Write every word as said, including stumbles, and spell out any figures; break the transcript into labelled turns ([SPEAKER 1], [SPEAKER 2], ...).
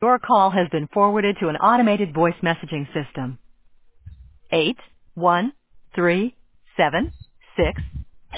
[SPEAKER 1] Your call has been forwarded to an automated voice messaging system. Eight one three seven six